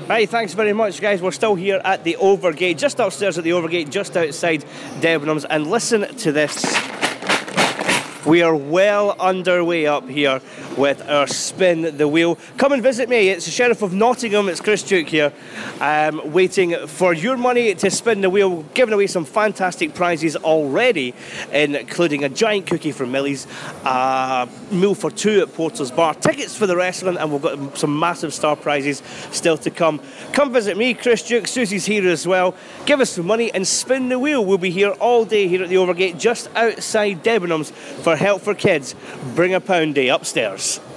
Right, thanks very much, guys. We're still here at the Overgate, just upstairs at the Overgate, just outside Debenhams. And listen to this. We are well underway up here with our Spin the Wheel. Come and visit me. It's the Sheriff of Nottingham. It's Chris Duke here, waiting for your money to spin the wheel, giving away some fantastic prizes already, including a giant cookie from Millie's, a meal for two at Porter's Bar, tickets for the wrestling, and we've got some massive star prizes still to come. Come visit me, Chris Duke. Susie's here as well. Give us some money and spin the wheel. We'll be here all day here at the Overgate, just outside Debenhams, for Help for Kids. Bring a pound day upstairs.